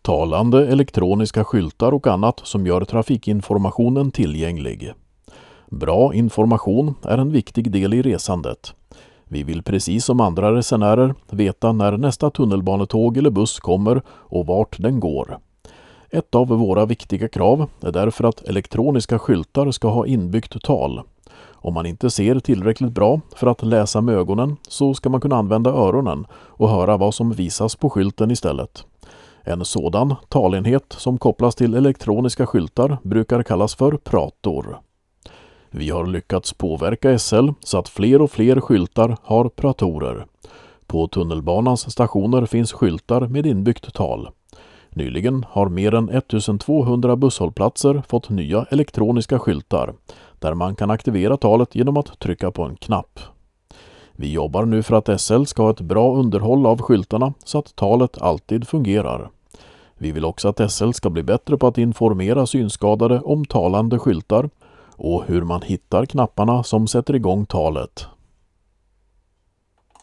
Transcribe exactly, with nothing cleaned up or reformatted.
talande elektroniska skyltar och annat som gör trafikinformationen tillgänglig. Bra information är en viktig del i resandet. Vi vill precis som andra resenärer veta när nästa tunnelbanetåg eller buss kommer och vart den går. Ett av våra viktiga krav är därför att elektroniska skyltar ska ha inbyggt tal. Om man inte ser tillräckligt bra för att läsa med ögonen så ska man kunna använda öronen och höra vad som visas på skylten istället. En sådan talenhet som kopplas till elektroniska skyltar brukar kallas för prator. Vi har lyckats påverka S L så att fler och fler skyltar har pratorer. På tunnelbanans stationer finns skyltar med inbyggt tal. Nyligen har mer än ettusentvåhundra busshållplatser fått nya elektroniska skyltar där man kan aktivera talet genom att trycka på en knapp. Vi jobbar nu för att S L ska ha ett bra underhåll av skyltarna så att talet alltid fungerar. Vi vill också att S L ska bli bättre på att informera synskadade om talande skyltar och hur man hittar knapparna som sätter igång talet.